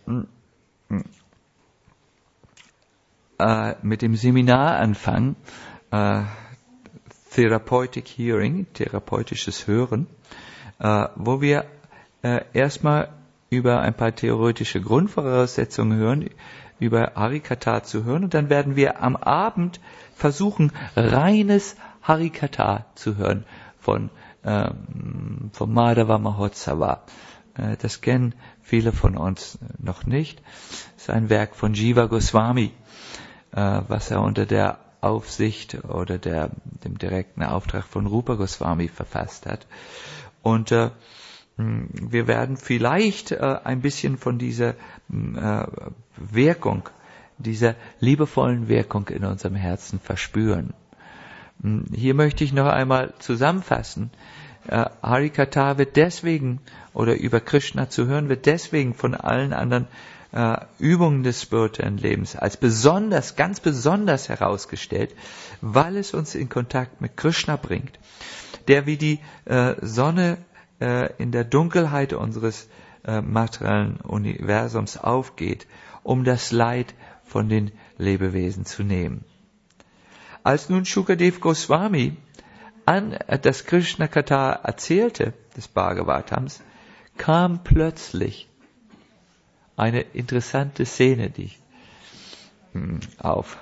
äh, mit dem Seminar anfangen, äh, Therapeutic Hearing, therapeutisches Hören, äh, wo wir äh, erstmal über ein paar theoretische Grundvoraussetzungen hören, über Harikatha zu hören und dann werden wir am Abend versuchen, reines Harikatha zu hören von ähm, vom Madhava Mahotsava. Äh, das kennen viele von uns noch nicht. Das ist ein Werk von Jiva Goswami, äh, was er unter der Aufsicht oder der, dem direkten Auftrag von Rupa Goswami verfasst hat. Und äh, wir werden vielleicht äh, ein bisschen von dieser äh, Wirkung, dieser liebevollen Wirkung in unserem Herzen verspüren. Hier möchte ich noch einmal zusammenfassen. Äh, Harikatha wird deswegen, oder über Krishna zu hören, wird deswegen von allen anderen äh, Übungen des spirituellen Lebens als besonders, ganz besonders herausgestellt, weil es uns in Kontakt mit Krishna bringt, der wie die äh, Sonne in der Dunkelheit unseres äh, materiellen Universums aufgeht, um das Leid von den Lebewesen zu nehmen. Als nun Shukadev Goswami an das Krishna Katha erzählte, des Bhagavatams, kam plötzlich eine interessante Szene, die ich, mh, auf.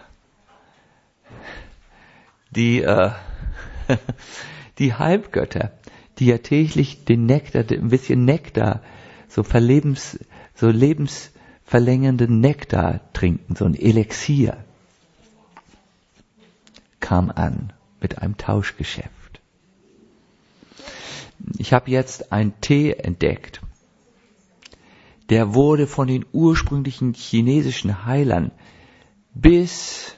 Die, äh, die Halbgötter, die ja täglich den Nektar, ein bisschen Nektar, so verlebens, so lebensverlängernden Nektar trinken, so ein Elixier, kam an mit einem Tauschgeschäft. Ich habe jetzt einen Tee entdeckt, der wurde von den ursprünglichen chinesischen Heilern bis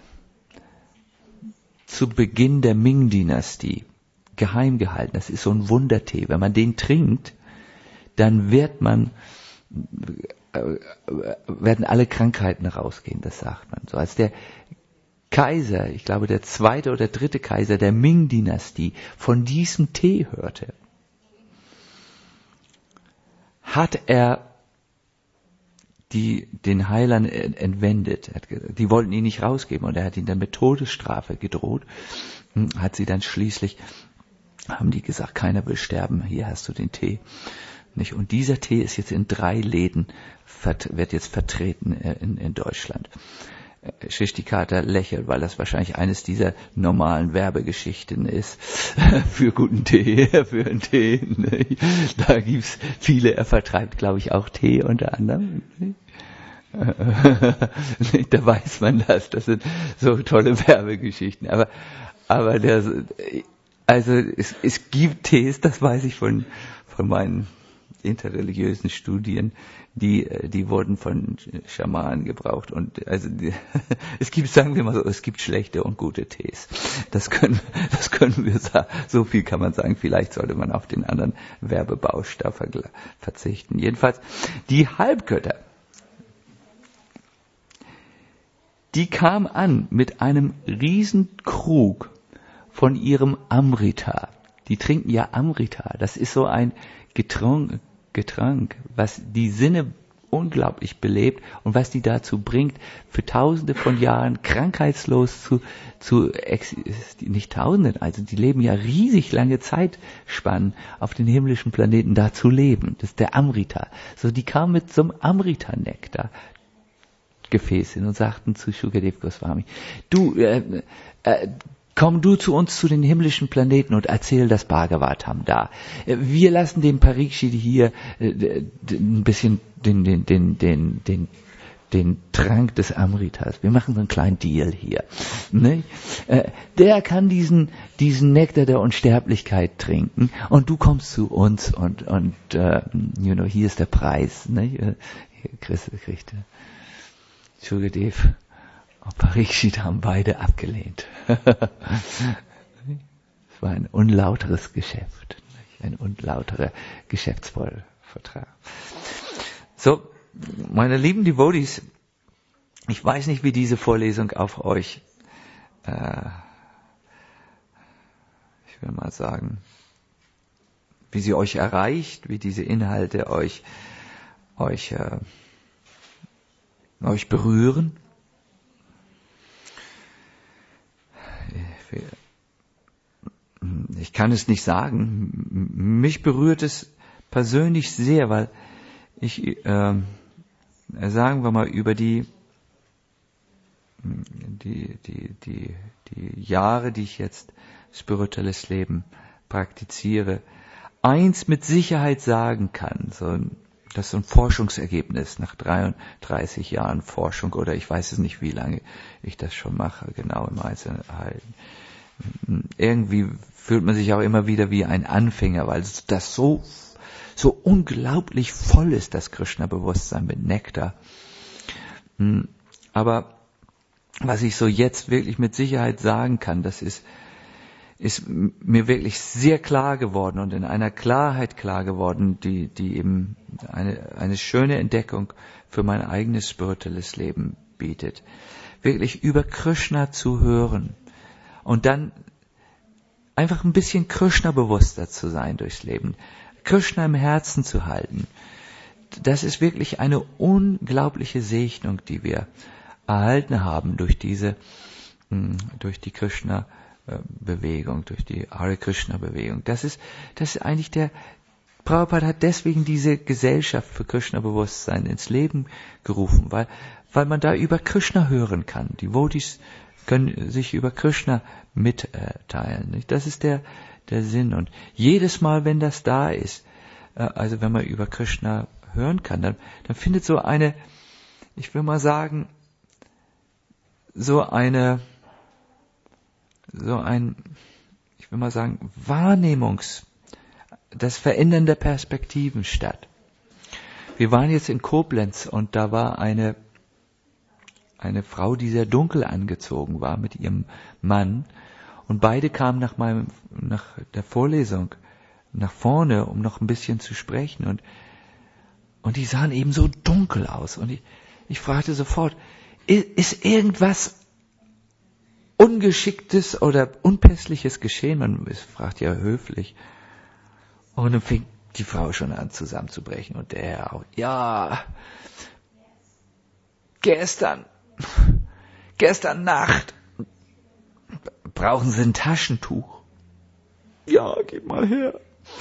zu Beginn der Ming-Dynastie geheim gehalten. Das ist so ein Wundertee. Wenn man den trinkt, dann wird man, äh, werden alle Krankheiten rausgehen, das sagt man. So als der Kaiser, ich glaube der zweite oder dritte Kaiser der Ming-Dynastie, von diesem Tee hörte, hat er die den Heilern entwendet. Die wollten ihn nicht rausgeben und er hat ihn dann mit Todesstrafe gedroht. Hat sie dann schließlich, haben die gesagt, keiner will sterben, hier hast du den Tee. Nicht? Und dieser Tee ist jetzt in drei Läden, wird jetzt vertreten in, in Deutschland. Schichtikata lächelt, weil das wahrscheinlich eines dieser normalen Werbegeschichten ist für guten Tee, für einen Tee. Ne? Da gibt's viele, er vertreibt, glaube ich, auch Tee unter anderem. Ne? Da weiß man das, das sind so tolle Werbegeschichten. Aber, aber der, also es, es gibt Tees, das weiß ich von, von meinen interreligiösen Studien, die, die wurden von Schamanen gebraucht und also die, es gibt, sagen wir mal so, es gibt schlechte und gute Tees. Das können, das können wir sagen. So viel kann man sagen. Vielleicht sollte man auf den anderen Werbebausch da verzichten. Jedenfalls die Halbgötter, die kam an mit einem Riesenkrug von ihrem Amrita. Die trinken ja Amrita. Das ist so ein Getränk, Getränk, was die Sinne unglaublich belebt und was die dazu bringt, für tausende von Jahren krankheitslos zu, zu nicht tausende, also die leben ja riesig lange Zeitspannen auf den himmlischen Planeten da zu leben. Das ist der Amrita. So, die kamen mit so einem Amrita-Nektar Gefäß hin und sagten zu Shukadev Goswami, du, äh, äh, komm du zu uns zu den himmlischen Planeten und erzähl das Bhagavatam da. Wir lassen dem Parikshit hier äh, ein bisschen den, den, den, den, den, den Trank des Amritas. Wir machen so einen kleinen Deal hier. Ne? Äh, der kann diesen, diesen Nektar der Unsterblichkeit trinken und du kommst zu uns und, und äh, you know, hier ist der Preis. Ne? Hier kriegst, kriegst du Shukadev und Parikshit haben beide abgelehnt. Es war ein unlauteres Geschäft, ein unlauterer Geschäftsvertrag. So, meine lieben Devotees, ich weiß nicht, wie diese Vorlesung auf euch, äh, ich will mal sagen, wie sie euch erreicht, wie diese Inhalte euch, euch, äh, euch berühren. Ich kann es nicht sagen. Mich berührt es persönlich sehr, weil ich, äh, sagen wir mal, über die, die, die, die, die Jahre, die ich jetzt spirituelles Leben praktiziere, eins mit Sicherheit sagen kann, so ein Das ist so ein Forschungsergebnis nach dreiunddreißig Jahren Forschung, oder ich weiß es nicht, wie lange ich das schon mache, genau im Einzelheiten. Irgendwie fühlt man sich auch immer wieder wie ein Anfänger, weil das so, so unglaublich voll ist, das Krishna-Bewusstsein mit Nektar. Aber was ich so jetzt wirklich mit Sicherheit sagen kann, das ist, ist mir wirklich sehr klar geworden und in einer Klarheit klar geworden, die, die eben eine, eine schöne Entdeckung für mein eigenes spirituelles Leben bietet. Wirklich über Krishna zu hören und dann einfach ein bisschen Krishna-bewusster zu sein durchs Leben, Krishna im Herzen zu halten. Das ist wirklich eine unglaubliche Segnung, die wir erhalten haben durch diese, durch die Krishna Bewegung, durch die Hare Krishna Bewegung. Das ist, das ist eigentlich der Prabhupada hat deswegen diese Gesellschaft für Krishna-Bewusstsein ins Leben gerufen, weil, weil man da über Krishna hören kann. Die Devotees können sich über Krishna mitteilen. Nicht? Das ist der, der Sinn. Und jedes Mal, wenn das da ist, also wenn man über Krishna hören kann, dann, dann findet so eine, ich will mal sagen, so eine, so ein, ich will mal sagen, Wahrnehmungs, das Verändern der Perspektiven statt. Wir waren jetzt in Koblenz und da war eine, eine Frau, die sehr dunkel angezogen war mit ihrem Mann und beide kamen nach meinem, nach der Vorlesung nach vorne, um noch ein bisschen zu sprechen und, und die sahen eben so dunkel aus und ich, ich fragte sofort, ist irgendwas Ungeschicktes oder Unpässliches geschehen? Man fragt ja höflich. Und dann fing die Frau schon an zusammenzubrechen und der Herr auch, ja, gestern, gestern Nacht, brauchen Sie ein Taschentuch? Ja, gib mal her.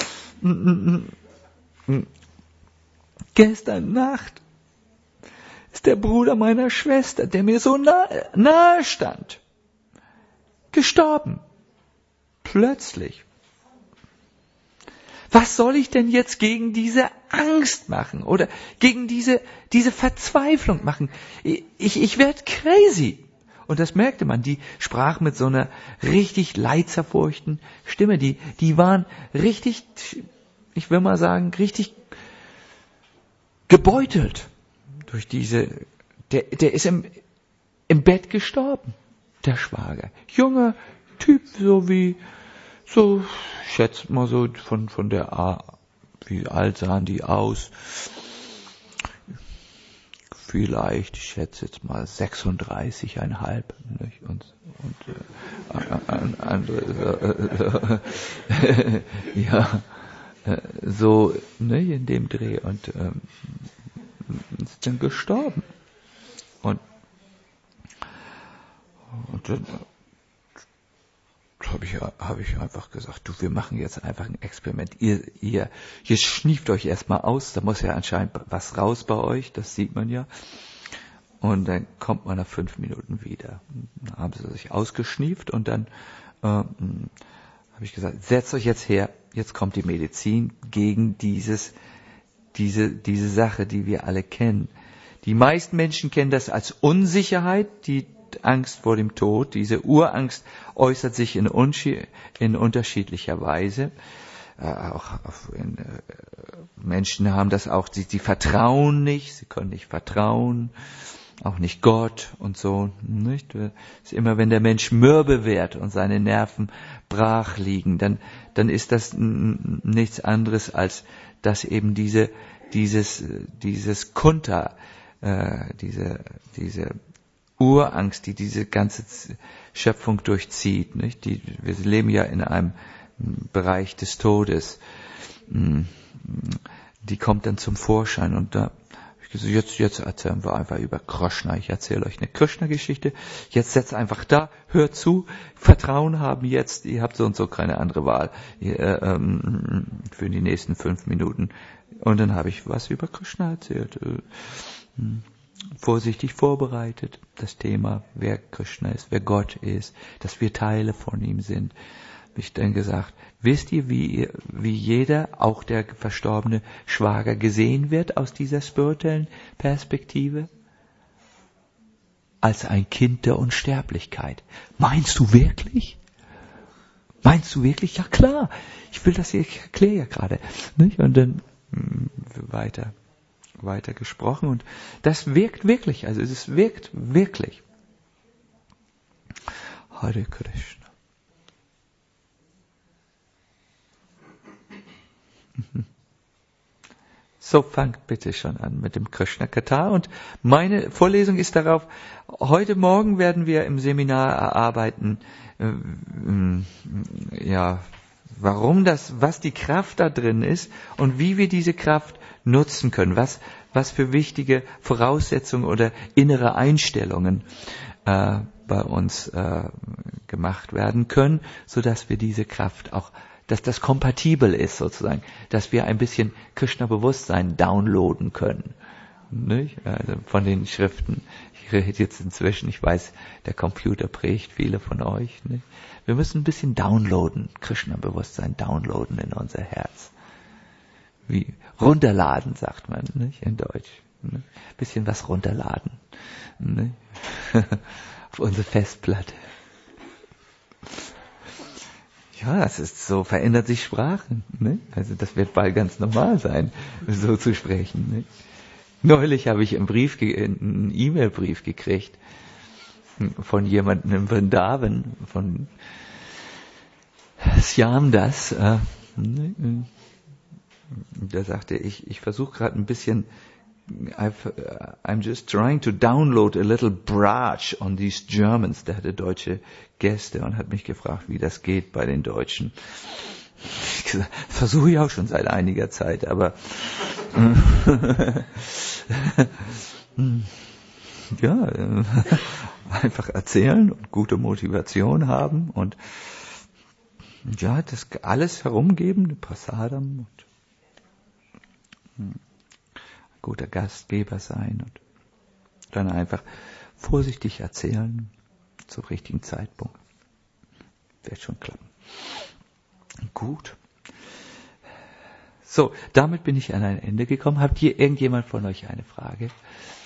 Gestern Nacht ist der Bruder meiner Schwester, der mir so nahe, nahe stand, gestorben. Plötzlich. Was soll ich denn jetzt gegen diese Angst machen oder gegen diese, diese Verzweiflung machen? Ich, ich werde crazy. Und das merkte man, die sprach mit so einer richtig leidzerfurchten Stimme. Die, die waren richtig, ich will mal sagen, richtig gebeutelt durch diese, der, der ist im, im Bett gestorben, der Schwager. Junger Typ, so wie, so, schätzt mal so von, von der A, wie alt sahen die aus? Vielleicht, ich schätze jetzt mal sechsunddreißig Komma fünf, nicht? Und, und äh, andere, äh, äh, ja, äh, so, ne, in dem Dreh und ähm, ist dann gestorben. Und, und dann habe ich, hab ich einfach gesagt, du, wir machen jetzt einfach ein Experiment. Ihr, ihr, ihr schnieft euch erstmal aus, da muss ja anscheinend was raus bei euch, das sieht man ja. Und dann kommt man nach fünf Minuten wieder. Dann haben sie sich ausgeschnieft und dann äh, habe ich gesagt, setzt euch jetzt her, jetzt kommt die Medizin gegen dieses, diese, diese Sache, die wir alle kennen. Die meisten Menschen kennen das als Unsicherheit, die Angst vor dem Tod. Diese Urangst äußert sich in, unschi- in unterschiedlicher Weise. Äh, auch in, äh, Menschen haben das auch, sie, sie vertrauen nicht, sie können nicht vertrauen, auch nicht Gott und so. Nicht? Das ist immer, wenn der Mensch mürbe wird und seine Nerven brach liegen, dann, dann ist das n- nichts anderes als, dass eben diese, dieses, dieses Kunter, äh, diese, diese Urangst, die diese ganze Schöpfung durchzieht. Nicht? Die, wir leben ja in einem Bereich des Todes. Die kommt dann zum Vorschein. Und da habe ich gesagt, jetzt, jetzt erzählen wir einfach über Krishna. Ich erzähle euch eine Krishna-Geschichte. Jetzt setzt einfach da, hört zu, Vertrauen haben jetzt. Ihr habt so und so keine andere Wahl ihr, äh, ähm, für die nächsten fünf Minuten. Und dann habe ich was über Krishna erzählt. Äh, vorsichtig vorbereitet, das Thema, wer Krishna ist, wer Gott ist, dass wir Teile von ihm sind. Habe ich dann gesagt, wisst ihr, wie, wie jeder, auch der verstorbene Schwager, gesehen wird aus dieser spirituellen Perspektive? Als ein Kind der Unsterblichkeit. Meinst du wirklich? Meinst du wirklich? Ja klar, ich will das hier, ich erkläre ja gerade. Nicht? Und dann mh, weiter. weiter gesprochen und das wirkt wirklich, also es wirkt wirklich. Hare Krishna. So, fangt bitte schon an mit dem Krishna Katha und meine Vorlesung ist darauf, heute Morgen werden wir im Seminar erarbeiten, äh, ja, warum das, was die Kraft da drin ist und wie wir diese Kraft nutzen können, was, was für wichtige Voraussetzungen oder innere Einstellungen äh, bei uns äh, gemacht werden können, so dass wir diese Kraft auch dass das kompatibel ist sozusagen, dass wir ein bisschen Krishna-Bewusstsein downloaden können. Nicht? Also von den Schriften. Ich rede jetzt inzwischen, ich weiß, der Computer prägt viele von euch. Nicht? Wir müssen ein bisschen downloaden, Krishna-Bewusstsein downloaden in unser Herz. Wie runterladen, sagt man, nicht? In Deutsch. Ein bisschen was runterladen. Nicht? Auf unsere Festplatte. Ja, es ist so, verändert sich Sprachen. Ne? Also das wird bald ganz normal sein, so zu sprechen. Ne? Neulich habe ich einen Brief, einen E-Mail-Brief gekriegt von jemandem in Vrindavan, von Syamdas. Äh, ne? Da sagte ich, ich versuche gerade ein bisschen, I've, uh, I'm just trying to download a little Braj on these Germans. Der hatte deutsche Gäste und hat mich gefragt, wie das geht bei den Deutschen. Ich gesagt, das versuche ich auch schon seit einiger Zeit, aber ja, einfach erzählen und gute Motivation haben und ja, das alles herumgeben, Prasadam und guter Gastgeber sein und dann einfach vorsichtig erzählen zum richtigen Zeitpunkt. Wird schon klappen. Gut. So, damit bin ich an ein Ende gekommen. Habt ihr irgendjemand von euch eine Frage?